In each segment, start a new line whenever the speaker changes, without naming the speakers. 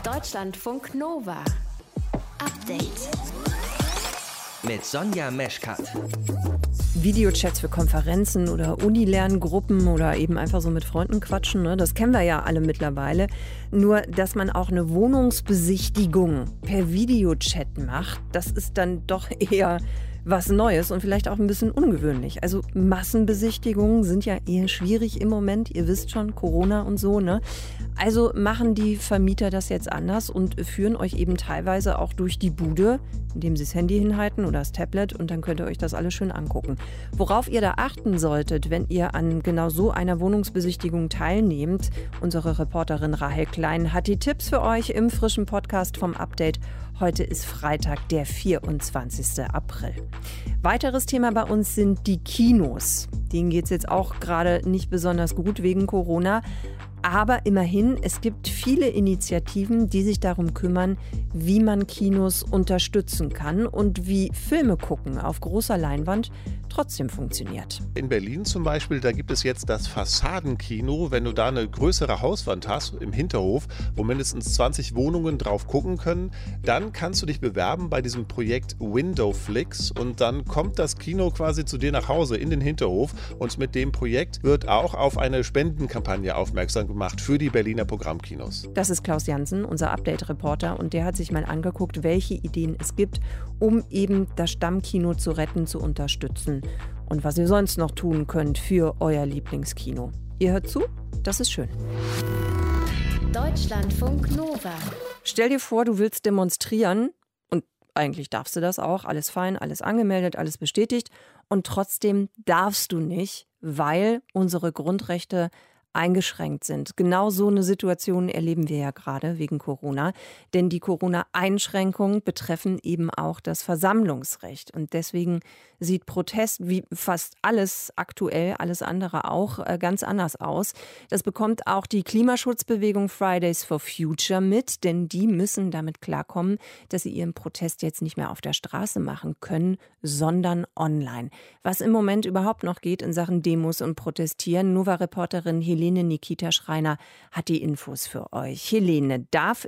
Deutschlandfunk Nova. Update.
Mit Sonja Meschkat.
Videochats für Konferenzen oder Uni-Lerngruppen oder eben einfach so mit Freunden quatschen, ne? Das kennen wir ja alle mittlerweile. Nur, dass man auch eine Wohnungsbesichtigung per Videochat macht, das ist dann doch eher was Neues und vielleicht auch ein bisschen ungewöhnlich. Also Massenbesichtigungen sind ja eher schwierig im Moment. Ihr wisst schon, Corona und so, ne? Also machen die Vermieter das jetzt anders und führen euch eben teilweise auch durch die Bude, indem sie das Handy hinhalten oder das Tablet, und dann könnt ihr euch das alles schön angucken. Worauf ihr da achten solltet, wenn ihr an genau so einer Wohnungsbesichtigung teilnehmt, unsere Reporterin Rahel Klein hat die Tipps für euch im frischen Podcast vom Update. Heute ist Freitag, der 24. April. Weiteres Thema bei uns sind die Kinos. Denen geht es jetzt auch gerade nicht besonders gut wegen Corona. Aber immerhin, es gibt viele Initiativen, die sich darum kümmern, wie man Kinos unterstützen kann und wie Filme gucken auf großer Leinwand trotzdem funktioniert.
In Berlin zum Beispiel, da gibt es jetzt das Fassadenkino. Wenn du da eine größere Hauswand hast im Hinterhof, wo mindestens 20 Wohnungen drauf gucken können, dann kannst du dich bewerben bei diesem Projekt Windowflix und dann kommt das Kino quasi zu dir nach Hause in den Hinterhof, und mit dem Projekt wird auch auf eine Spendenkampagne aufmerksam gemacht für die Berliner Programmkinos.
Das ist Klaus Jansen, unser Update-Reporter, und der hat sich mal angeguckt, welche Ideen es gibt, um eben das Stammkino zu retten, zu unterstützen und was ihr sonst noch tun könnt für euer Lieblingskino. Ihr hört zu, das ist schön.
Deutschlandfunk Nova.
Stell dir vor, du willst demonstrieren, und eigentlich darfst du das auch, alles fein, alles angemeldet, alles bestätigt, und trotzdem darfst du nicht, weil unsere Grundrechte eingeschränkt sind. Genau so eine Situation erleben wir ja gerade wegen Corona. Denn die Corona-Einschränkungen betreffen eben auch das Versammlungsrecht. Und deswegen sieht Protest wie fast alles aktuell, alles andere auch, ganz anders aus. Das bekommt auch die Klimaschutzbewegung Fridays for Future mit, denn die müssen damit klarkommen, dass sie ihren Protest jetzt nicht mehr auf der Straße machen können, sondern online. Was im Moment überhaupt noch geht in Sachen Demos und Protestieren, Nova-Reporterin Helene Nikita Schreiner hat die Infos für euch. Helene, darf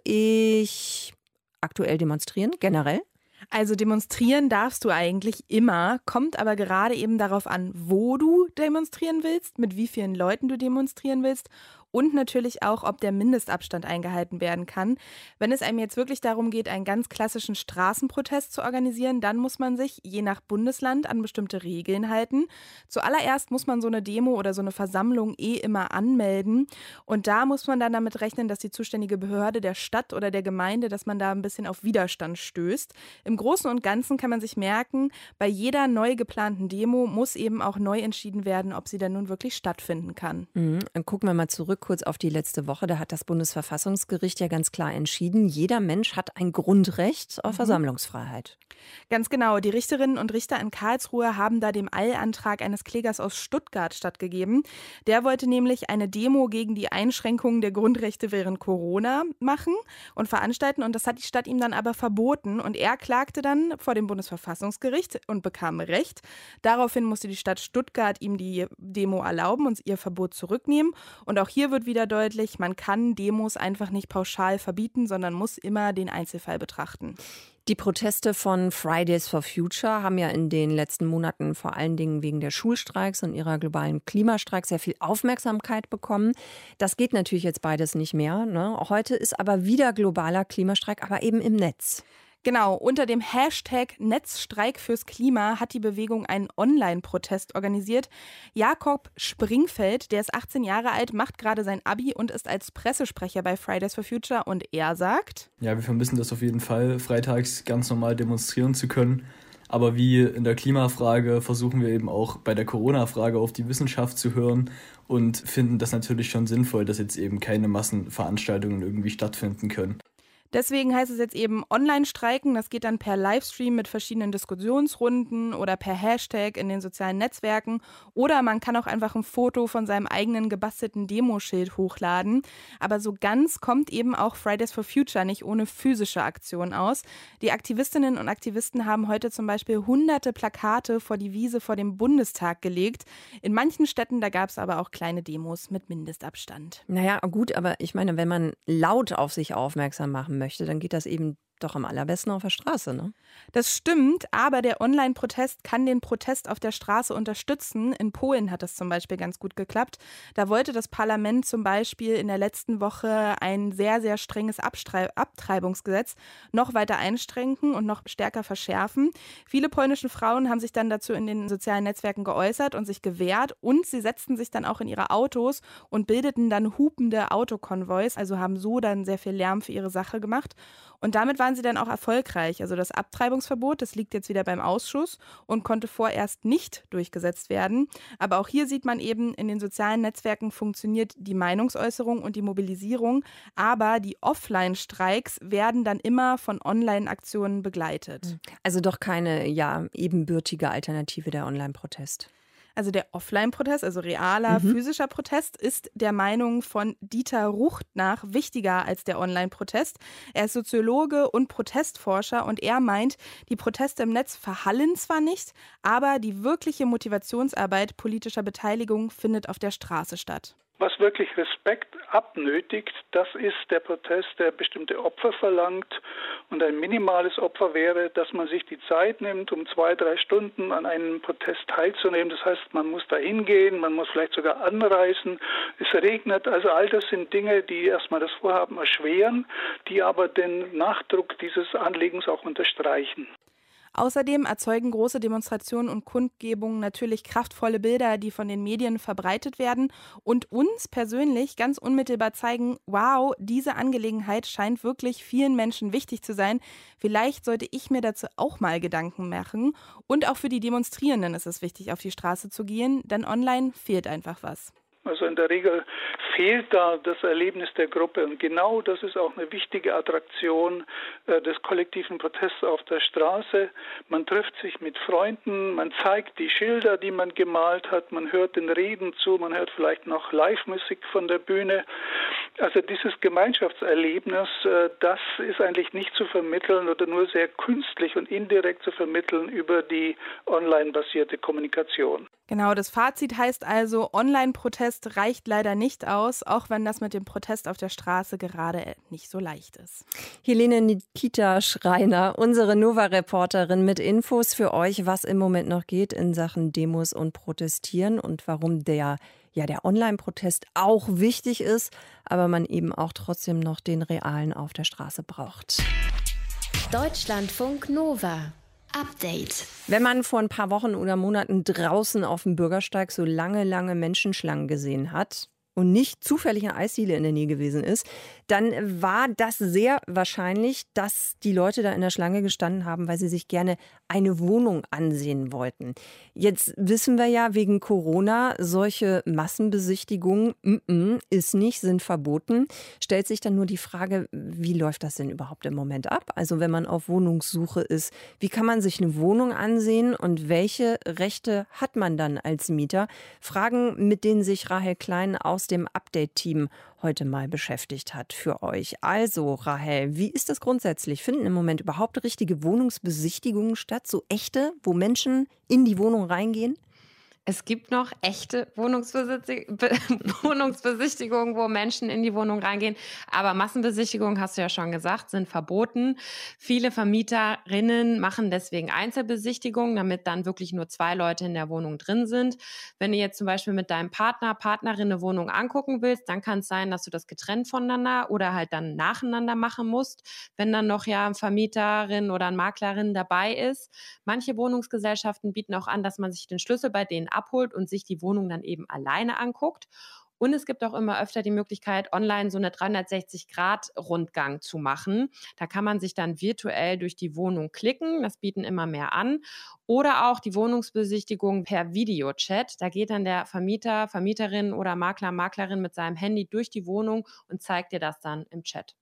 ich aktuell demonstrieren, generell?
Also demonstrieren darfst du eigentlich immer, kommt aber gerade eben darauf an, wo du demonstrieren willst, mit wie vielen Leuten du demonstrieren willst und natürlich auch, ob der Mindestabstand eingehalten werden kann. Wenn es einem jetzt wirklich darum geht, einen ganz klassischen Straßenprotest zu organisieren, dann muss man sich je nach Bundesland an bestimmte Regeln halten. Zuallererst muss man so eine Demo oder so eine Versammlung immer anmelden, und da muss man dann damit rechnen, dass die zuständige Behörde der Stadt oder der Gemeinde, dass man da ein bisschen auf Widerstand stößt. Im Großen und Ganzen kann man sich merken, bei jeder neu geplanten Demo muss eben auch neu entschieden werden, ob sie dann nun wirklich stattfinden kann.
Dann gucken wir mal zurück kurz auf die letzte Woche. Da hat das Bundesverfassungsgericht ja ganz klar entschieden, jeder Mensch hat ein Grundrecht auf Versammlungsfreiheit.
Ganz genau. Die Richterinnen und Richter in Karlsruhe haben da dem Eilantrag eines Klägers aus Stuttgart stattgegeben. Der wollte nämlich eine Demo gegen die Einschränkungen der Grundrechte während Corona machen und veranstalten, und das hat die Stadt ihm dann aber verboten, und er klagte dann vor dem Bundesverfassungsgericht und bekam Recht. Daraufhin musste die Stadt Stuttgart ihm die Demo erlauben und ihr Verbot zurücknehmen, und auch hier wird wieder deutlich, man kann Demos einfach nicht pauschal verbieten, sondern muss immer den Einzelfall betrachten.
Die Proteste von Fridays for Future haben ja in den letzten Monaten vor allen Dingen wegen der Schulstreiks und ihrer globalen Klimastreiks sehr viel Aufmerksamkeit bekommen. Das geht natürlich jetzt beides nicht mehr, ne? Heute ist aber wieder globaler Klimastreik, aber eben im Netz.
Genau, unter dem Hashtag Netzstreik fürs Klima hat die Bewegung einen Online-Protest organisiert. Jakob Springfeld, der ist 18 Jahre alt, macht gerade sein Abi und ist als Pressesprecher bei Fridays for Future, und er sagt:
Ja, wir vermissen das auf jeden Fall, freitags ganz normal demonstrieren zu können. Aber wie in der Klimafrage versuchen wir eben auch bei der Corona-Frage auf die Wissenschaft zu hören und finden das natürlich schon sinnvoll, dass jetzt eben keine Massenveranstaltungen irgendwie stattfinden können.
Deswegen heißt es jetzt eben Online-Streiken. Das geht dann per Livestream mit verschiedenen Diskussionsrunden oder per Hashtag in den sozialen Netzwerken. Oder man kann auch einfach ein Foto von seinem eigenen gebastelten Demoschild hochladen. Aber so ganz kommt eben auch Fridays for Future nicht ohne physische Aktion aus. Die Aktivistinnen und Aktivisten haben heute zum Beispiel hunderte Plakate vor die Wiese vor dem Bundestag gelegt. In manchen Städten, da gab es aber auch kleine Demos mit Mindestabstand.
Naja, gut, aber ich meine, wenn man laut auf sich aufmerksam machen möchte, dann geht das eben doch am allerbesten auf der Straße, ne?
Das stimmt, aber der Online-Protest kann den Protest auf der Straße unterstützen. In Polen hat das zum Beispiel ganz gut geklappt. Da wollte das Parlament zum Beispiel in der letzten Woche ein sehr, sehr strenges Abtreibungsgesetz noch weiter einschränken und noch stärker verschärfen. Viele polnische Frauen haben sich dann dazu in den sozialen Netzwerken geäußert und sich gewehrt. Und sie setzten sich dann auch in ihre Autos und bildeten dann hupende Autokonvois, also haben so dann sehr viel Lärm für ihre Sache gemacht. Und damit waren sie dann auch erfolgreich. Also das Abtreibungsverbot, das liegt jetzt wieder beim Ausschuss und konnte vorerst nicht durchgesetzt werden. Aber auch hier sieht man eben, in den sozialen Netzwerken funktioniert die Meinungsäußerung und die Mobilisierung. Aber die Offline-Streiks werden dann immer von Online-Aktionen begleitet.
Also doch keine, ja, ebenbürtige Alternative der Online-Protest.
Also der Offline-Protest, also realer, physischer Protest, ist der Meinung von Dieter Rucht nach wichtiger als der Online-Protest. Er ist Soziologe und Protestforscher und er meint, die Proteste im Netz verhallen zwar nicht, aber die wirkliche Motivationsarbeit politischer Beteiligung findet auf der Straße statt.
Was wirklich Respekt abnötigt, das ist der Protest, der bestimmte Opfer verlangt. Und ein minimales Opfer wäre, dass man sich die Zeit nimmt, um 2-3 Stunden an einem Protest teilzunehmen. Das heißt, man muss da hingehen, man muss vielleicht sogar anreisen. Es regnet. Also all das sind Dinge, die erstmal das Vorhaben erschweren, die aber den Nachdruck dieses Anliegens auch unterstreichen.
Außerdem erzeugen große Demonstrationen und Kundgebungen natürlich kraftvolle Bilder, die von den Medien verbreitet werden und uns persönlich ganz unmittelbar zeigen, wow, diese Angelegenheit scheint wirklich vielen Menschen wichtig zu sein. Vielleicht sollte ich mir dazu auch mal Gedanken machen. Und auch für die Demonstrierenden ist es wichtig, auf die Straße zu gehen, denn online fehlt einfach was.
Also in der Regel fehlt da das Erlebnis der Gruppe und genau das ist auch eine wichtige Attraktion des kollektiven Protests auf der Straße. Man trifft sich mit Freunden, man zeigt die Schilder, die man gemalt hat, man hört den Reden zu, man hört vielleicht noch Live-Musik von der Bühne. Also dieses Gemeinschaftserlebnis, das ist eigentlich nicht zu vermitteln oder nur sehr künstlich und indirekt zu vermitteln über die online-basierte Kommunikation.
Genau, das Fazit heißt also, Online-Protest reicht leider nicht aus, auch wenn das mit dem Protest auf der Straße gerade nicht so leicht ist.
Helene Nikita Schreiner, unsere Nova-Reporterin mit Infos für euch, was im Moment noch geht in Sachen Demos und Protestieren und warum der Online-Protest auch wichtig ist, aber man eben auch trotzdem noch den realen auf der Straße braucht.
Deutschlandfunk Nova. Update.
Wenn man vor ein paar Wochen oder Monaten draußen auf dem Bürgersteig so lange Menschenschlangen gesehen hat und nicht zufällig eine Eisdiele in der Nähe gewesen ist, dann war das sehr wahrscheinlich, dass die Leute da in der Schlange gestanden haben, weil sie sich gerne eine Wohnung ansehen wollten. Jetzt wissen wir ja wegen Corona, solche Massenbesichtigungen sind verboten. Stellt sich dann nur die Frage, wie läuft das denn überhaupt im Moment ab? Also wenn man auf Wohnungssuche ist, wie kann man sich eine Wohnung ansehen und welche Rechte hat man dann als Mieter? Fragen, mit denen sich Rahel Klein aus dem Update-Team heute mal beschäftigt hat für euch. Also, Rahel, wie ist das grundsätzlich? Finden im Moment überhaupt richtige Wohnungsbesichtigungen statt? So echte, wo Menschen in die Wohnung reingehen?
Es gibt noch echte Wohnungsbesichtigungen, wo Menschen in die Wohnung reingehen. Aber Massenbesichtigungen, hast du ja schon gesagt, sind verboten. Viele Vermieterinnen machen deswegen Einzelbesichtigungen, damit dann wirklich nur 2 Leute in der Wohnung drin sind. Wenn du jetzt zum Beispiel mit deinem Partnerin eine Wohnung angucken willst, dann kann es sein, dass du das getrennt voneinander oder halt dann nacheinander machen musst, wenn dann noch ja eine Vermieterin oder eine Maklerin dabei ist. Manche Wohnungsgesellschaften bieten auch an, dass man sich den Schlüssel bei denen abholt und sich die Wohnung dann eben alleine anguckt. Und es gibt auch immer öfter die Möglichkeit, online so eine 360-Grad-Rundgang zu machen. Da kann man sich dann virtuell durch die Wohnung klicken. Das bieten immer mehr an. Oder auch die Wohnungsbesichtigung per Videochat. Da geht dann der Vermieter, Vermieterin oder Makler, Maklerin mit seinem Handy durch die Wohnung und zeigt dir das dann im Chat.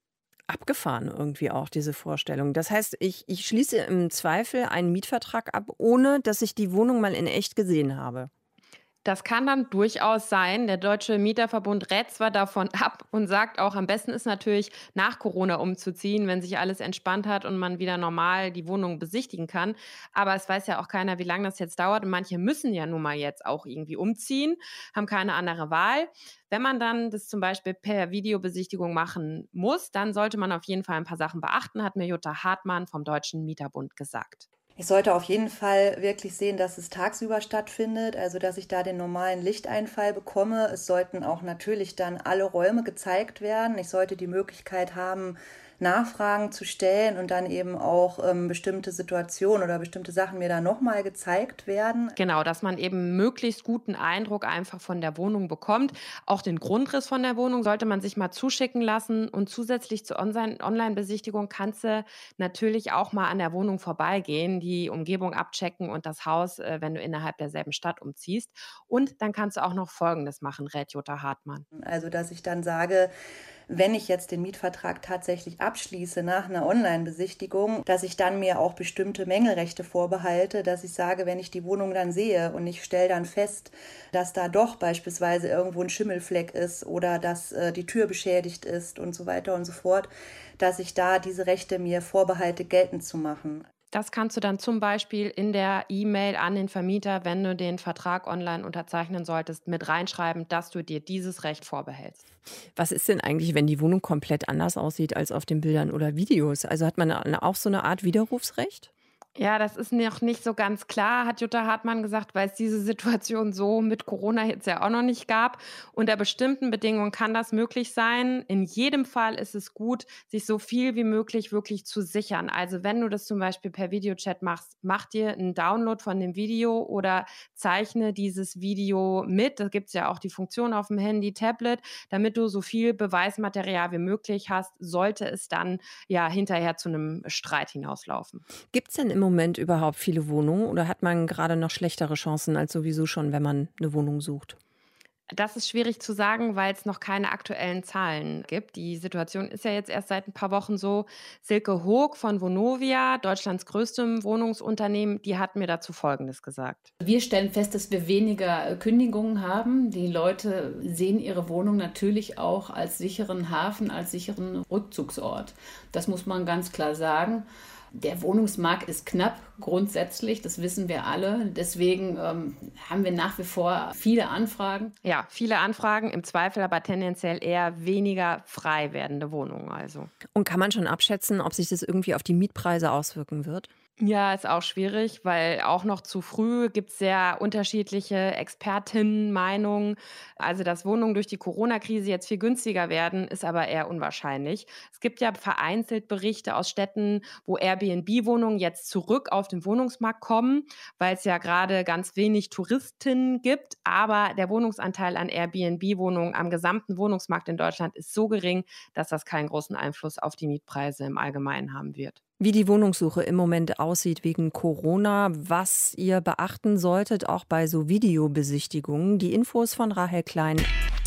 Abgefahren irgendwie auch, diese Vorstellung. Das heißt, ich schließe im Zweifel einen Mietvertrag ab, ohne dass ich die Wohnung mal in echt gesehen habe.
Das kann dann durchaus sein. Der Deutsche Mieterverbund rät zwar davon ab und sagt auch, am besten ist natürlich nach Corona umzuziehen, wenn sich alles entspannt hat und man wieder normal die Wohnung besichtigen kann. Aber es weiß ja auch keiner, wie lange das jetzt dauert. Und manche müssen ja nun mal jetzt auch irgendwie umziehen, haben keine andere Wahl. Wenn man dann das zum Beispiel per Videobesichtigung machen muss, dann sollte man auf jeden Fall ein paar Sachen beachten, hat mir Jutta Hartmann vom Deutschen Mieterbund gesagt.
Ich sollte auf jeden Fall wirklich sehen, dass es tagsüber stattfindet, also dass ich da den normalen Lichteinfall bekomme. Es sollten auch natürlich dann alle Räume gezeigt werden. Ich sollte die Möglichkeit haben, Nachfragen zu stellen und dann eben auch bestimmte Situationen oder bestimmte Sachen mir dann nochmal gezeigt werden.
Genau, dass man eben möglichst guten Eindruck einfach von der Wohnung bekommt. Auch den Grundriss von der Wohnung sollte man sich mal zuschicken lassen. Und zusätzlich zur Online-Besichtigung kannst du natürlich auch mal an der Wohnung vorbeigehen, die Umgebung abchecken und das Haus, wenn du innerhalb derselben Stadt umziehst. Und dann kannst du auch noch Folgendes machen, rät Jutta Hartmann.
Also, dass ich dann sage, wenn ich jetzt den Mietvertrag tatsächlich abschließe nach einer Online-Besichtigung, dass ich dann mir auch bestimmte Mängelrechte vorbehalte, dass ich sage, wenn ich die Wohnung dann sehe und ich stelle dann fest, dass da doch beispielsweise irgendwo ein Schimmelfleck ist oder dass die Tür beschädigt ist und so weiter und so fort, dass ich da diese Rechte mir vorbehalte, geltend zu machen.
Das kannst du dann zum Beispiel in der E-Mail an den Vermieter, wenn du den Vertrag online unterzeichnen solltest, mit reinschreiben, dass du dir dieses Recht vorbehältst.
Was ist denn eigentlich, wenn die Wohnung komplett anders aussieht als auf den Bildern oder Videos? Also hat man auch so eine Art Widerrufsrecht?
Ja, das ist noch nicht so ganz klar, hat Jutta Hartmann gesagt, weil es diese Situation so mit Corona jetzt ja auch noch nicht gab. Unter bestimmten Bedingungen kann das möglich sein. In jedem Fall ist es gut, sich so viel wie möglich wirklich zu sichern. Also wenn du das zum Beispiel per Videochat machst, mach dir einen Download von dem Video oder zeichne dieses Video mit. Da gibt es ja auch die Funktion auf dem Handy, Tablet, damit du so viel Beweismaterial wie möglich hast, sollte es dann ja hinterher zu einem Streit hinauslaufen.
Gibt es denn im Moment überhaupt viele Wohnungen oder hat man gerade noch schlechtere Chancen als sowieso schon, wenn man eine Wohnung sucht?
Das ist schwierig zu sagen, weil es noch keine aktuellen Zahlen gibt. Die Situation ist ja jetzt erst seit ein paar Wochen so. Silke Hoog von Vonovia, Deutschlands größtem Wohnungsunternehmen, die hat mir dazu Folgendes gesagt.
Wir stellen fest, dass wir weniger Kündigungen haben. Die Leute sehen ihre Wohnung natürlich auch als sicheren Hafen, als sicheren Rückzugsort. Das muss man ganz klar sagen. Der Wohnungsmarkt ist knapp, grundsätzlich, das wissen wir alle. Deswegen haben wir nach wie vor viele Anfragen.
Ja, viele Anfragen, im Zweifel aber tendenziell eher weniger frei werdende Wohnungen. Also.
Und kann man schon abschätzen, ob sich das irgendwie auf die Mietpreise auswirken wird?
Ja, ist auch schwierig, weil auch noch zu früh gibt es sehr unterschiedliche Expertinnen-Meinungen. Also, dass Wohnungen durch die Corona-Krise jetzt viel günstiger werden, ist aber eher unwahrscheinlich. Es gibt ja vereinzelt Berichte aus Städten, wo Airbnb-Wohnungen jetzt zurück auf den Wohnungsmarkt kommen, weil es ja gerade ganz wenig Touristinnen gibt. Aber der Wohnungsanteil an Airbnb-Wohnungen am gesamten Wohnungsmarkt in Deutschland ist so gering, dass das keinen großen Einfluss auf die Mietpreise im Allgemeinen haben wird.
Wie die Wohnungssuche im Moment aussieht wegen Corona, was ihr beachten solltet, auch bei so Videobesichtigungen. Die Infos von Rahel Klein.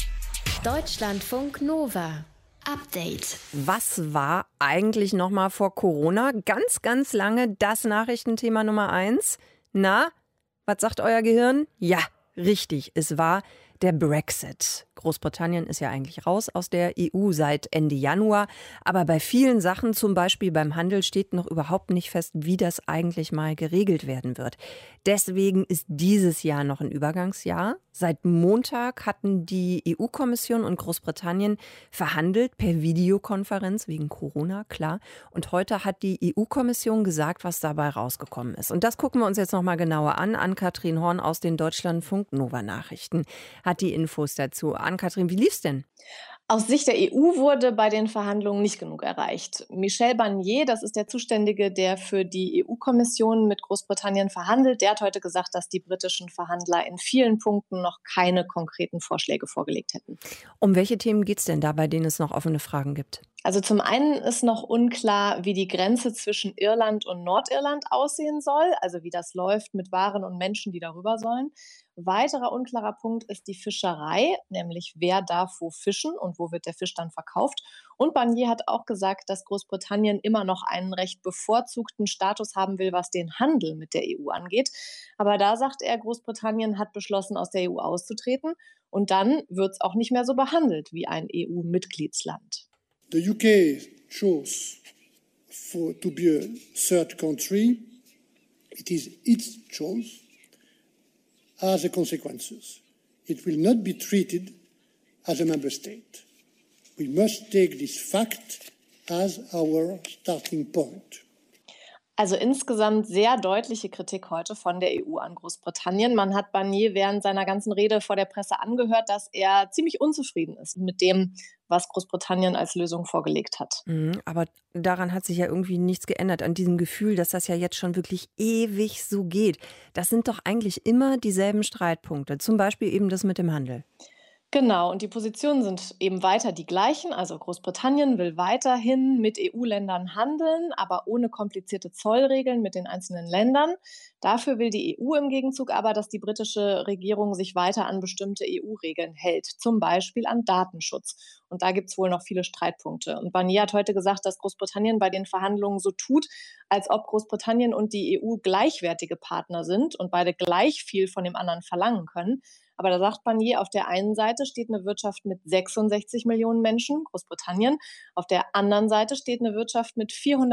Deutschlandfunk Nova. Update.
Was war eigentlich noch mal vor Corona ganz, ganz lange das Nachrichtenthema Nummer 1? Na, was sagt euer Gehirn? Ja, richtig, es war der Brexit. Großbritannien ist ja eigentlich raus aus der EU seit Ende Januar. Aber bei vielen Sachen, zum Beispiel beim Handel, steht noch überhaupt nicht fest, wie das eigentlich mal geregelt werden wird. Deswegen ist dieses Jahr noch ein Übergangsjahr. Seit Montag hatten die EU-Kommission und Großbritannien verhandelt per Videokonferenz wegen Corona, klar. Und heute hat die EU-Kommission gesagt, was dabei rausgekommen ist. Und das gucken wir uns jetzt noch mal genauer an. Ann-Kathrin Horn aus den Deutschlandfunk Nova Nachrichten hat die Infos dazu. Ann-Kathrin, wie lief's denn?
Aus Sicht der EU wurde bei den Verhandlungen nicht genug erreicht. Michel Barnier, das ist der Zuständige, der für die EU-Kommission mit Großbritannien verhandelt, der hat heute gesagt, dass die britischen Verhandler in vielen Punkten noch keine konkreten Vorschläge vorgelegt hätten.
Um welche Themen geht's denn da, bei denen es noch offene Fragen gibt?
Also zum einen ist noch unklar, wie die Grenze zwischen Irland und Nordirland aussehen soll, also wie das läuft mit Waren und Menschen, die darüber sollen. Weiterer unklarer Punkt ist die Fischerei, nämlich wer darf wo fischen und wo wird der Fisch dann verkauft. Und Barnier hat auch gesagt, dass Großbritannien immer noch einen recht bevorzugten Status haben will, was den Handel mit der EU angeht. Aber da sagt er, Großbritannien hat beschlossen, aus der EU auszutreten. Und dann wird es auch nicht mehr so behandelt wie ein EU-Mitgliedsland.
The UK chose to be a third country. It is its choice. As a consequences, it will not be treated as a member state. We must take this fact as our starting point.
Also insgesamt sehr deutliche Kritik heute von der EU an Großbritannien. Man hat Barnier während seiner ganzen Rede vor der Presse angehört, dass er ziemlich unzufrieden ist mit dem, was Großbritannien als Lösung vorgelegt hat.
Aber daran hat sich ja irgendwie nichts geändert, an diesem Gefühl, dass das ja jetzt schon wirklich ewig so geht. Das sind doch eigentlich immer dieselben Streitpunkte, zum Beispiel eben das mit dem Handel.
Genau, und die Positionen sind eben weiter die gleichen. Also Großbritannien will weiterhin mit EU-Ländern handeln, aber ohne komplizierte Zollregeln mit den einzelnen Ländern. Dafür will die EU im Gegenzug aber, dass die britische Regierung sich weiter an bestimmte EU-Regeln hält, zum Beispiel an Datenschutz. Und da gibt es wohl noch viele Streitpunkte. Und Barnier hat heute gesagt, dass Großbritannien bei den Verhandlungen so tut, als ob Großbritannien und die EU gleichwertige Partner sind und beide gleich viel von dem anderen verlangen können. Aber da sagt Barnier, auf der einen Seite steht eine Wirtschaft mit 66 Millionen Menschen, Großbritannien. Auf der anderen Seite steht eine Wirtschaft mit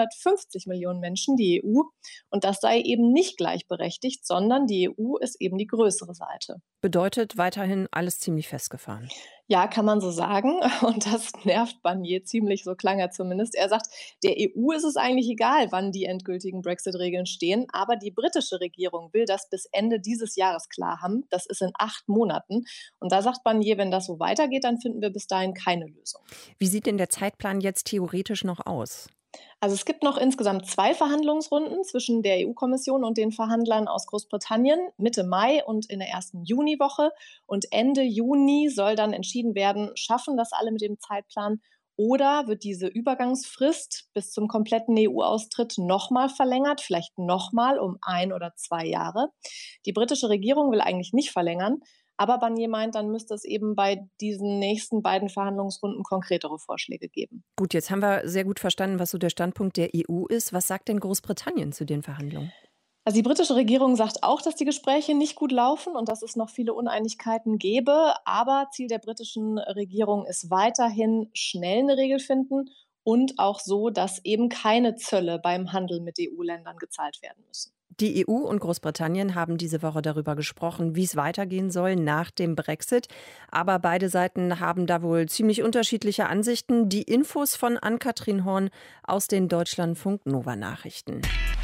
450 Millionen Menschen, die EU. Und das sei eben nicht gleichberechtigt, sondern die EU ist eben die größere Seite.
Bedeutet weiterhin alles ziemlich festgefahren.
Ja, kann man so sagen. Und das nervt Barnier ziemlich, so klang er zumindest. Er sagt, der EU ist es eigentlich egal, wann die endgültigen Brexit-Regeln stehen. Aber die britische Regierung will das bis Ende dieses Jahres klar haben. Das ist in 8 Monaten. Und da sagt Barnier, wenn das so weitergeht, dann finden wir bis dahin keine Lösung.
Wie sieht denn der Zeitplan jetzt theoretisch noch aus?
Also es gibt noch insgesamt 2 Verhandlungsrunden zwischen der EU-Kommission und den Verhandlern aus Großbritannien, Mitte Mai und in der ersten Juniwoche. Und Ende Juni soll dann entschieden werden, schaffen das alle mit dem Zeitplan oder wird diese Übergangsfrist bis zum kompletten EU-Austritt nochmal verlängert, vielleicht nochmal um 1 oder 2 Jahre. Die britische Regierung will eigentlich nicht verlängern. Aber Barnier meint, dann müsste es eben bei diesen nächsten beiden Verhandlungsrunden konkretere Vorschläge geben.
Gut, jetzt haben wir sehr gut verstanden, was so der Standpunkt der EU ist. Was sagt denn Großbritannien zu den Verhandlungen?
Also die britische Regierung sagt auch, dass die Gespräche nicht gut laufen und dass es noch viele Uneinigkeiten gäbe. Aber Ziel der britischen Regierung ist weiterhin schnell eine Regel finden und auch so, dass eben keine Zölle beim Handel mit EU-Ländern gezahlt werden müssen.
Die EU und Großbritannien haben diese Woche darüber gesprochen, wie es weitergehen soll nach dem Brexit. Aber beide Seiten haben da wohl ziemlich unterschiedliche Ansichten. Die Infos von Ann-Kathrin Horn aus den Deutschlandfunk Nova Nachrichten.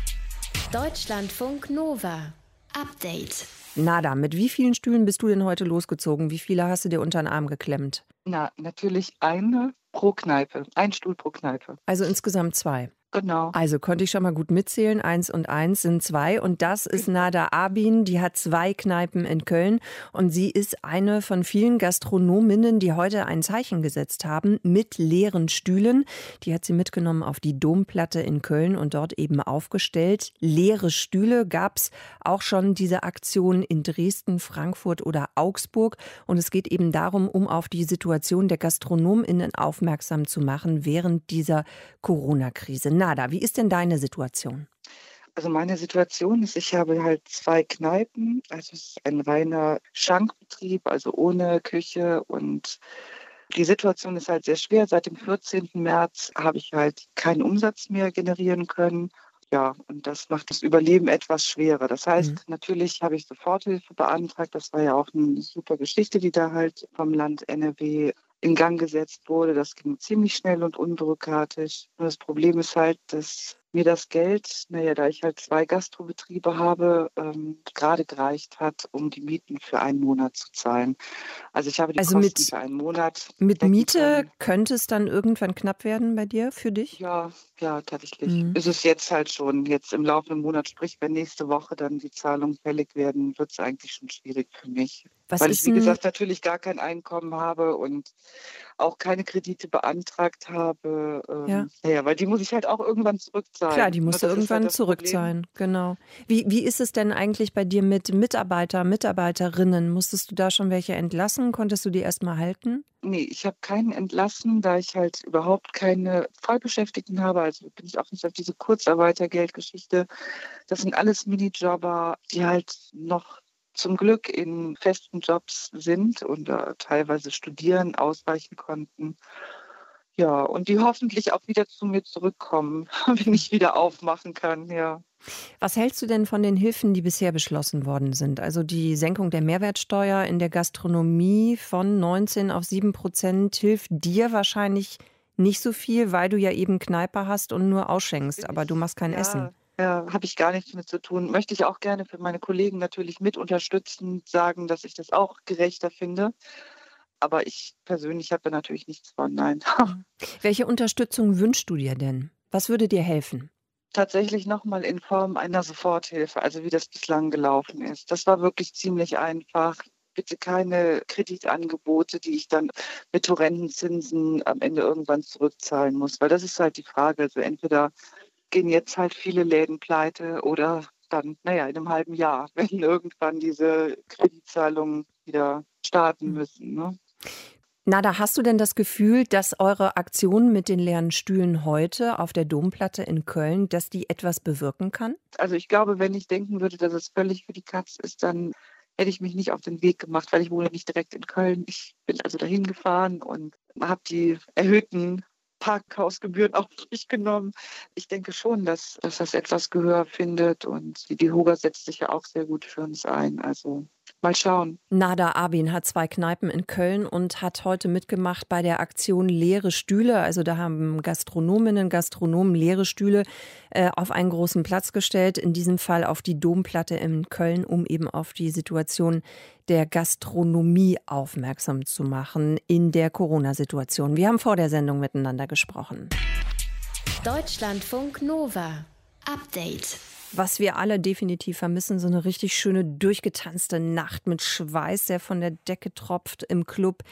Deutschlandfunk Nova. Update.
Nada, mit wie vielen Stühlen bist du denn heute losgezogen? Wie viele hast du dir unter den Arm geklemmt?
Na, natürlich eine pro Kneipe. Ein Stuhl pro Kneipe.
Also insgesamt 2.
Genau.
Also konnte ich schon mal gut mitzählen. 1 und 1 sind 2. Und das ist Nada Abin. Die hat 2 Kneipen in Köln. Und sie ist eine von vielen Gastronominnen, die heute ein Zeichen gesetzt haben mit leeren Stühlen. Die hat sie mitgenommen auf die Domplatte in Köln und dort eben aufgestellt. Leere Stühle gab es auch schon diese Aktion in Dresden, Frankfurt oder Augsburg. Und es geht eben darum, um auf die Situation der GastronomInnen aufmerksam zu machen während dieser Corona-Krise. Nada, wie ist denn deine Situation?
Also meine Situation ist, ich habe halt 2 Kneipen. Also es ist ein reiner Schankbetrieb, also ohne Küche. Und die Situation ist halt sehr schwer. Seit dem 14. März habe ich halt keinen Umsatz mehr generieren können. Ja, und das macht das Überleben etwas schwerer. Das heißt, natürlich habe ich Soforthilfe beantragt. Das war ja auch eine super Geschichte, die da halt vom Land NRW in Gang gesetzt wurde. Das ging ziemlich schnell und unbürokratisch. Nur das Problem ist halt, dass mir das Geld, da ich halt 2 Gastrobetriebe habe, gerade gereicht hat, um die Mieten für einen Monat zu zahlen. Also ich habe die Kosten für einen Monat.
Mit Miete könnte es dann irgendwann knapp werden bei dir, für dich?
Ja, tatsächlich. Ist es jetzt halt schon. Jetzt im laufenden Monat, sprich wenn nächste Woche dann die Zahlungen fällig werden, wird es eigentlich schon schwierig für mich. weil ich, wie gesagt, natürlich gar kein Einkommen habe und auch keine Kredite beantragt habe. Naja, weil die muss ich halt auch irgendwann zurückzahlen.
Klar, die musst du irgendwann zurückzahlen, genau. Wie ist es denn eigentlich bei dir mit Mitarbeiterinnen? Musstest du da schon welche entlassen? Konntest du die erst mal halten?
Nee, ich habe keinen entlassen, da ich halt überhaupt keine Vollbeschäftigten habe. Also bin ich auch nicht auf diese Kurzarbeitergeldgeschichte. Das sind alles Minijobber, die halt noch zum Glück in festen Jobs sind und teilweise studieren, ausweichen konnten. Ja, und die hoffentlich auch wieder zu mir zurückkommen, wenn ich wieder aufmachen kann, ja.
Was hältst du denn von den Hilfen, die bisher beschlossen worden sind? Also die Senkung der Mehrwertsteuer in der Gastronomie von 19 auf 7% hilft dir wahrscheinlich nicht so viel, weil du ja eben Kneipe hast und nur ausschenkst, aber du machst kein Essen.
Ja, habe ich gar nichts mit zu tun. Möchte ich auch gerne für meine Kollegen natürlich mit unterstützend sagen, dass ich das auch gerechter finde. Aber ich persönlich habe da natürlich nichts von, nein.
Welche Unterstützung wünschst du dir denn? Was würde dir helfen?
Tatsächlich nochmal in Form einer Soforthilfe, also wie das bislang gelaufen ist. Das war wirklich ziemlich einfach. Bitte keine Kreditangebote, die ich dann mit horrenden Zinsen am Ende irgendwann zurückzahlen muss. Weil das ist halt die Frage. Also entweder gehen jetzt halt viele Läden pleite oder dann, in einem halben Jahr, wenn irgendwann diese Kreditzahlungen wieder starten müssen. Ne?
Nada, hast du denn das Gefühl, dass eure Aktion mit den leeren Stühlen heute auf der Domplatte in Köln, dass die etwas bewirken kann?
Also ich glaube, wenn ich denken würde, dass es völlig für die Katz ist, dann hätte ich mich nicht auf den Weg gemacht, weil ich wohne nicht direkt in Köln. Ich bin also dahin gefahren und habe die erhöhten Parkhausgebühren auf sich genommen. Ich denke schon, dass das etwas Gehör findet und die Hoga setzt sich ja auch sehr gut für uns ein. Also mal schauen.
Nada Abin hat 2 Kneipen in Köln und hat heute mitgemacht bei der Aktion Leere Stühle. Also da haben Gastronominnen, Gastronomen leere Stühle auf einen großen Platz gestellt. In diesem Fall auf die Domplatte in Köln, um eben auf die Situation der Gastronomie aufmerksam zu machen in der Corona-Situation. Wir haben vor der Sendung miteinander gesprochen.
Deutschlandfunk Nova. Update.
Was wir alle definitiv vermissen, so eine richtig schöne durchgetanzte Nacht mit Schweiß, der von der Decke tropft im Club.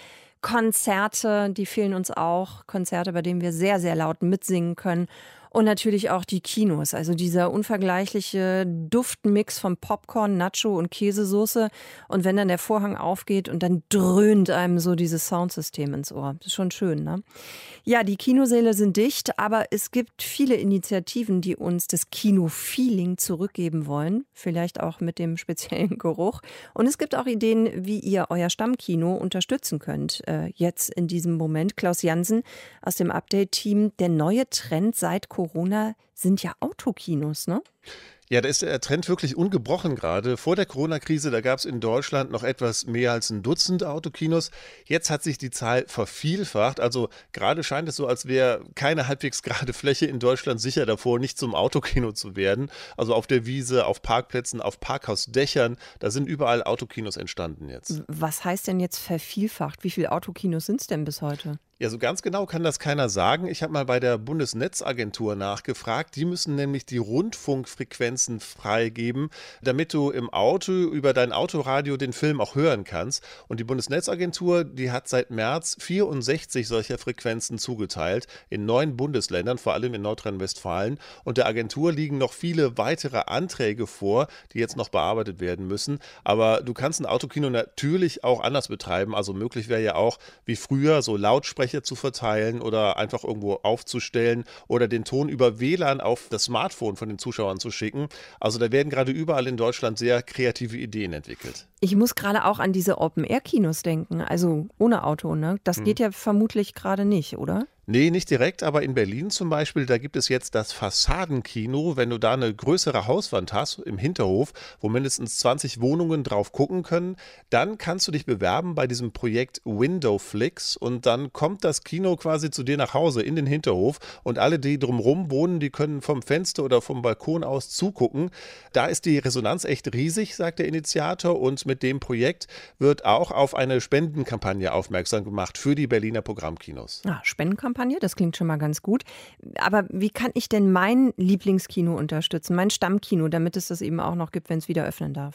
Konzerte, die fehlen uns auch. Konzerte, bei denen wir sehr, sehr laut mitsingen können. Und natürlich auch die Kinos, also dieser unvergleichliche Duftmix von Popcorn, Nacho und Käsesoße. Und wenn dann der Vorhang aufgeht und dann dröhnt einem so dieses Soundsystem ins Ohr. Das ist schon schön, ne? Ja, die Kinosäle sind dicht, aber es gibt viele Initiativen, die uns das Kino-Feeling zurückgeben wollen. Vielleicht auch mit dem speziellen Geruch. Und es gibt auch Ideen, wie ihr euer Stammkino unterstützen könnt. Jetzt in diesem Moment. Klaus Jansen aus dem Update-Team. Der neue Trend seit Corona sind ja Autokinos, ne?
Ja, da ist der Trend wirklich ungebrochen gerade. Vor der Corona-Krise, da gab es in Deutschland noch etwas mehr als ein Dutzend Autokinos. Jetzt hat sich die Zahl vervielfacht. Also gerade scheint es so, als wäre keine halbwegs gerade Fläche in Deutschland sicher davor, nicht zum Autokino zu werden. Also auf der Wiese, auf Parkplätzen, auf Parkhausdächern, da sind überall Autokinos entstanden jetzt.
Was heißt denn jetzt vervielfacht? Wie viele Autokinos sind es denn bis heute?
Ja, so ganz genau kann das keiner sagen. Ich habe mal bei der Bundesnetzagentur nachgefragt. Die müssen nämlich die Rundfunkfrequenzen freigeben, damit du im Auto über dein Autoradio den Film auch hören kannst. Und die Bundesnetzagentur, die hat seit März 64 solcher Frequenzen zugeteilt in 9 Bundesländern, vor allem in Nordrhein-Westfalen. Und der Agentur liegen noch viele weitere Anträge vor, die jetzt noch bearbeitet werden müssen. Aber du kannst ein Autokino natürlich auch anders betreiben. Also möglich wäre ja auch, wie früher, so Lautsprecher zu verteilen oder einfach irgendwo aufzustellen oder den Ton über WLAN auf das Smartphone von den Zuschauern zu schicken. Also da werden gerade überall in Deutschland sehr kreative Ideen entwickelt.
Ich muss gerade auch an diese Open-Air-Kinos denken, also ohne Auto, ne? Das geht ja vermutlich gerade nicht, oder?
Nee, nicht direkt, aber in Berlin zum Beispiel, da gibt es jetzt das Fassadenkino. Wenn du da eine größere Hauswand hast im Hinterhof, wo mindestens 20 Wohnungen drauf gucken können, dann kannst du dich bewerben bei diesem Projekt Windowflix und dann kommt das Kino quasi zu dir nach Hause in den Hinterhof und alle, die drumherum wohnen, die können vom Fenster oder vom Balkon aus zugucken. Da ist die Resonanz echt riesig, sagt der Initiator, und mit dem Projekt wird auch auf eine Spendenkampagne aufmerksam gemacht für die Berliner Programmkinos.
Spendenkampagne? Das klingt schon mal ganz gut. Aber wie kann ich denn mein Lieblingskino unterstützen, mein Stammkino, damit es das eben auch noch gibt, wenn es wieder öffnen darf?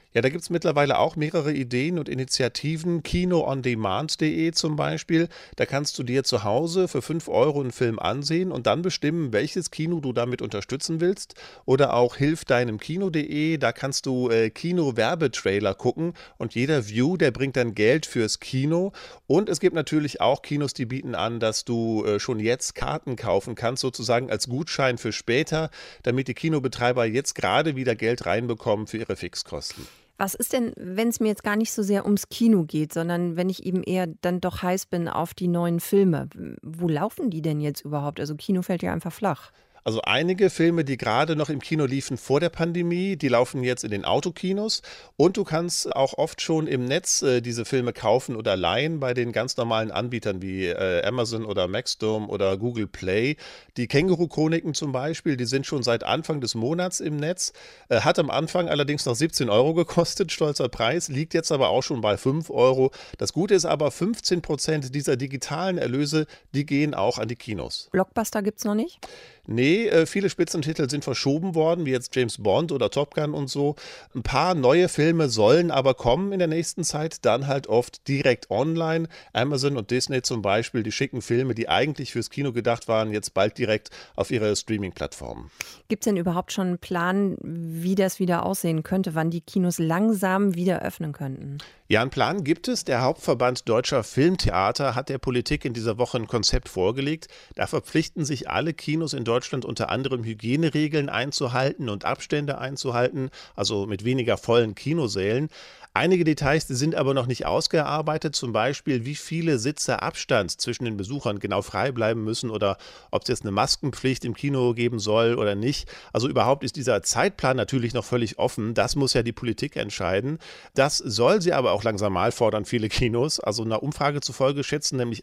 Ja, da gibt es mittlerweile auch mehrere Ideen und Initiativen. KinoOnDemand.de zum Beispiel. Da kannst du dir zu Hause für 5 Euro einen Film ansehen und dann bestimmen, welches Kino du damit unterstützen willst. Oder auch hilfdeinemkino.de. Da kannst du Kino-Werbetrailer gucken und jeder View, der bringt dann Geld fürs Kino. Und es gibt natürlich auch Kinos, die bieten an, dass du schon jetzt Karten kaufen kannst, sozusagen als Gutschein für später, damit die Kinobetreiber jetzt gerade wieder Geld reinbekommen für ihre Fixkosten.
Was ist denn, wenn es mir jetzt gar nicht so sehr ums Kino geht, sondern wenn ich eben eher dann doch heiß bin auf die neuen Filme? Wo laufen die denn jetzt überhaupt? Also Kino fällt ja einfach flach.
Also einige Filme, die gerade noch im Kino liefen vor der Pandemie, die laufen jetzt in den Autokinos und du kannst auch oft schon im Netz diese Filme kaufen oder leihen bei den ganz normalen Anbietern wie Amazon oder Maxdome oder Google Play. Die Känguru-Chroniken zum Beispiel, die sind schon seit Anfang des Monats im Netz, hat am Anfang allerdings noch 17 Euro gekostet, stolzer Preis, liegt jetzt aber auch schon bei 5 Euro. Das Gute ist aber, 15% dieser digitalen Erlöse, die gehen auch an die Kinos.
Blockbuster gibt's noch nicht?
Nee, viele Spitzentitel sind verschoben worden, wie jetzt James Bond oder Top Gun und so. Ein paar neue Filme sollen aber kommen in der nächsten Zeit, dann halt oft direkt online. Amazon und Disney zum Beispiel, die schicken Filme, die eigentlich fürs Kino gedacht waren, jetzt bald direkt auf ihre Streaming-Plattformen.
Gibt es denn überhaupt schon einen Plan, wie das wieder aussehen könnte, wann die Kinos langsam wieder öffnen könnten?
Ja, einen Plan gibt es. Der Hauptverband Deutscher Filmtheater hat der Politik in dieser Woche ein Konzept vorgelegt. Da verpflichten sich alle Kinos in Deutschland unter anderem Hygieneregeln einzuhalten und Abstände einzuhalten, also mit weniger vollen Kinosälen. Einige Details sind aber noch nicht ausgearbeitet, zum Beispiel wie viele Sitze Abstand zwischen den Besuchern genau frei bleiben müssen oder ob es jetzt eine Maskenpflicht im Kino geben soll oder nicht. Also überhaupt ist dieser Zeitplan natürlich noch völlig offen, das muss ja die Politik entscheiden. Das soll sie aber auch langsam mal fordern, viele Kinos. Also einer Umfrage zufolge schätzen nämlich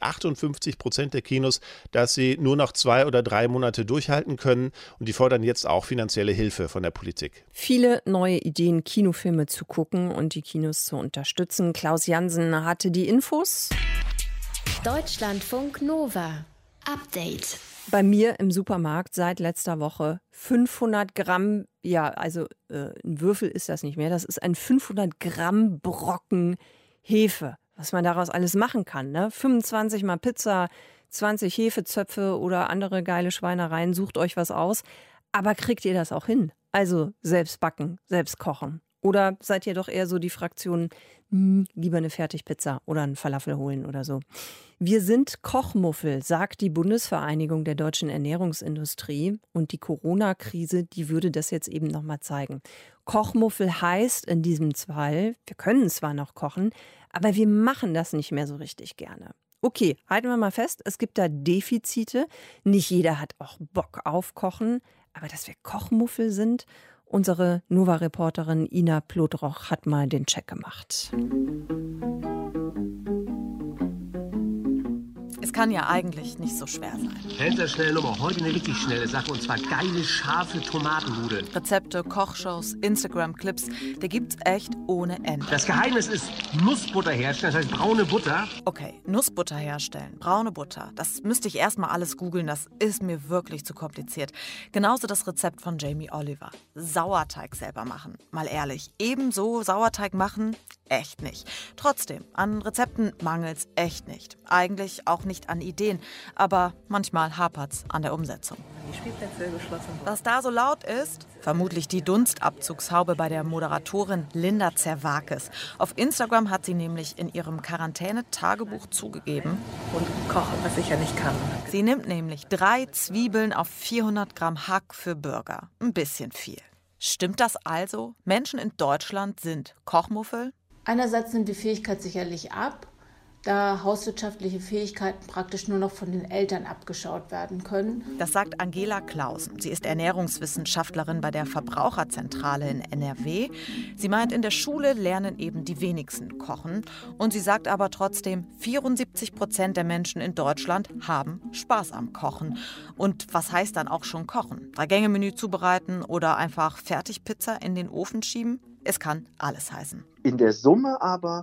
58% der Kinos, dass sie nur noch 2 oder 3 Monate durchhalten können und die fordern jetzt auch finanzielle Hilfe von der Politik.
Viele neue Ideen, Kinofilme zu gucken und die Kinos zu unterstützen. Klaus Jansen hatte die Infos.
Deutschlandfunk Nova. Update.
Bei mir im Supermarkt seit letzter Woche 500 Gramm, ja, also ein Würfel ist das nicht mehr, das ist ein 500 Gramm Brocken Hefe, was man daraus alles machen kann. Ne? 25 mal Pizza, 20 Hefezöpfe oder andere geile Schweinereien, sucht euch was aus. Aber kriegt ihr das auch hin? Also selbst backen, selbst kochen. Oder seid ihr doch eher so die Fraktion, lieber eine Fertigpizza oder einen Falafel holen oder so? Wir sind Kochmuffel, sagt die Bundesvereinigung der deutschen Ernährungsindustrie. Und die Corona-Krise, die würde das jetzt eben nochmal zeigen. Kochmuffel heißt in diesem Fall, wir können zwar noch kochen, aber wir machen das nicht mehr so richtig gerne. Okay, halten wir mal fest, es gibt da Defizite. Nicht jeder hat auch Bock auf Kochen, aber dass wir Kochmuffel sind. Unsere Nova-Reporterin Ina Plodroch hat mal den Check gemacht.
Es kann ja eigentlich nicht so schwer sein.
Händler, schnelle Nummer. Heute eine richtig schnelle Sache und zwar geile, scharfe Tomatennudeln.
Rezepte, Kochshows, Instagram-Clips, da gibt's echt ohne Ende.
Das Geheimnis ist Nussbutter herstellen, das heißt braune Butter.
Okay, Nussbutter herstellen, braune Butter. Das müsste ich erstmal alles googeln, das ist mir wirklich zu kompliziert. Genauso das Rezept von Jamie Oliver. Sauerteig selber machen. Mal ehrlich, ebenso Sauerteig machen? Echt nicht. Trotzdem, an Rezepten mangelt's echt nicht. Eigentlich auch nicht an Ideen, aber manchmal hapert's an der Umsetzung.
Die Spielplätze geschlossen.
Was da so laut ist? Vermutlich die Dunstabzugshaube bei der Moderatorin Linda Zerwakis. Auf Instagram hat sie nämlich in ihrem Quarantäne-Tagebuch zugegeben.
Und kochen, was ich ja nicht kann.
Sie nimmt nämlich 3 Zwiebeln auf 400 Gramm Hack für Burger. Ein bisschen viel. Stimmt das also? Menschen in Deutschland sind Kochmuffel?
Einerseits nimmt die Fähigkeit sicherlich ab, da hauswirtschaftliche Fähigkeiten praktisch nur noch von den Eltern abgeschaut werden können.
Das sagt Angela Clausen. Sie ist Ernährungswissenschaftlerin bei der Verbraucherzentrale in NRW. Sie meint, in der Schule lernen eben die wenigsten kochen. Und sie sagt aber trotzdem, 74% der Menschen in Deutschland haben Spaß am Kochen. Und was heißt dann auch schon kochen? 3-Gänge-Menü zubereiten oder einfach Fertigpizza in den Ofen schieben? Es kann alles heißen.
In der Summe aber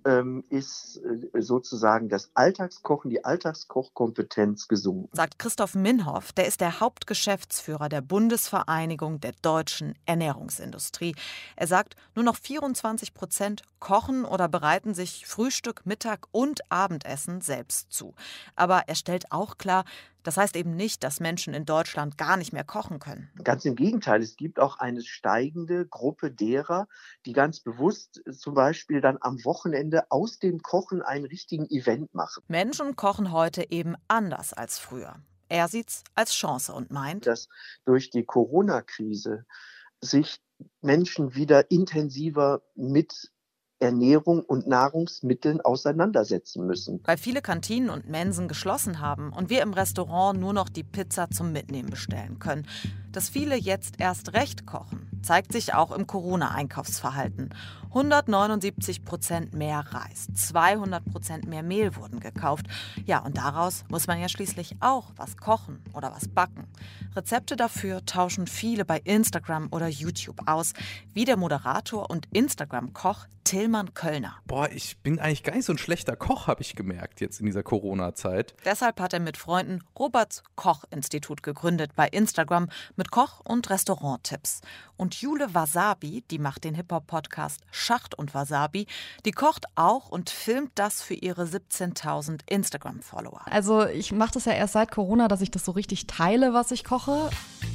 ist sozusagen das Alltagskochen, die Alltagskochkompetenz gesunken.
Sagt Christoph Minhoff, der ist der Hauptgeschäftsführer der Bundesvereinigung der deutschen Ernährungsindustrie. Er sagt, nur noch 24% kochen oder bereiten sich Frühstück, Mittag und Abendessen selbst zu. Aber er stellt auch klar, das heißt eben nicht, dass Menschen in Deutschland gar nicht mehr kochen können.
Ganz im Gegenteil, es gibt auch eine steigende Gruppe derer, die ganz bewusst zum Beispiel dann am Wochenende aus dem Kochen einen richtigen Event machen.
Menschen kochen heute eben anders als früher. Er sieht's als Chance und meint,
dass durch die Corona-Krise sich Menschen wieder intensiver mit Ernährung und Nahrungsmitteln auseinandersetzen müssen.
Weil viele Kantinen und Mensen geschlossen haben und wir im Restaurant nur noch die Pizza zum Mitnehmen bestellen können. Dass viele jetzt erst recht kochen, zeigt sich auch im Corona-Einkaufsverhalten. 179% mehr Reis, 200% mehr Mehl wurden gekauft. Ja, und daraus muss man ja schließlich auch was kochen oder was backen. Rezepte dafür tauschen viele bei Instagram oder YouTube aus, wie der Moderator und Instagram-Koch Tillmann Kölner.
Boah, ich bin eigentlich gar nicht so ein schlechter Koch, habe ich gemerkt jetzt in dieser Corona-Zeit.
Deshalb hat er mit Freunden Roberts Koch-Institut gegründet bei Instagram mit Koch- und Restauranttipps. Und Jule Wasabi, die macht den Hip-Hop-Podcast Schacht und Wasabi, die kocht auch und filmt das für ihre 17.000 Instagram-Follower.
Also ich mache das ja erst seit Corona, dass ich das so richtig teile, was ich koche.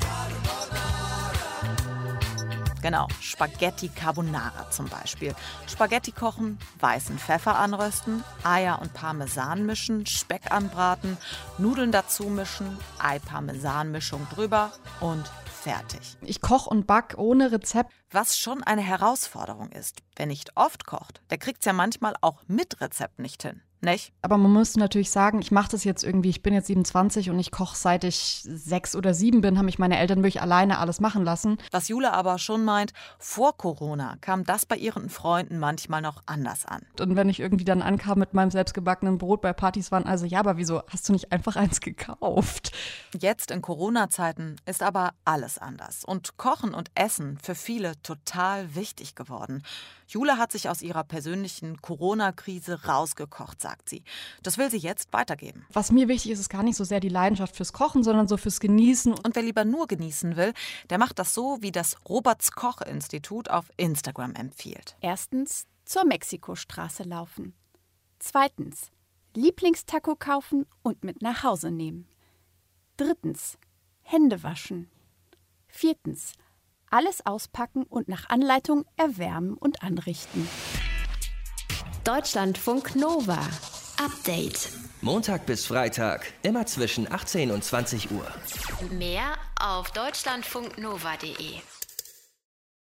Genau, Spaghetti Carbonara zum Beispiel. Spaghetti kochen, weißen Pfeffer anrösten, Eier und Parmesan mischen, Speck anbraten, Nudeln dazu mischen, Ei-Parmesan-Mischung drüber und fertig.
Ich koche und back ohne Rezept.
Was schon eine Herausforderung ist. Wer nicht oft kocht, der kriegt es ja manchmal auch mit Rezept nicht hin. Nicht?
Aber man müsste natürlich sagen, ich mache das jetzt irgendwie, ich bin jetzt 27 und ich koche seit ich 6 oder 7 bin, haben mich meine Eltern wirklich alleine alles machen lassen.
Was Jule aber schon meint, vor Corona kam das bei ihren Freunden manchmal noch anders an.
Und wenn ich irgendwie dann ankam mit meinem selbstgebackenen Brot bei Partys, waren also, ja, aber wieso hast du nicht einfach eins gekauft?
Jetzt in Corona-Zeiten ist aber alles anders und Kochen und Essen für viele total wichtig geworden. Jule hat sich aus ihrer persönlichen Corona-Krise rausgekocht, sagt sie. Das will sie jetzt weitergeben.
Was mir wichtig ist, ist gar nicht so sehr die Leidenschaft fürs Kochen, sondern so fürs Genießen.
Und wer lieber nur genießen will, der macht das so, wie das Roberts Koch-Institut auf Instagram empfiehlt.
1. zur Mexikostraße laufen. 2. Lieblingstaco kaufen und mit nach Hause nehmen. 3. Hände waschen. 4. alles auspacken und nach Anleitung erwärmen und anrichten.
Deutschlandfunk Nova. Update.
Montag bis Freitag, immer zwischen 18 und 20 Uhr.
Mehr auf deutschlandfunknova.de.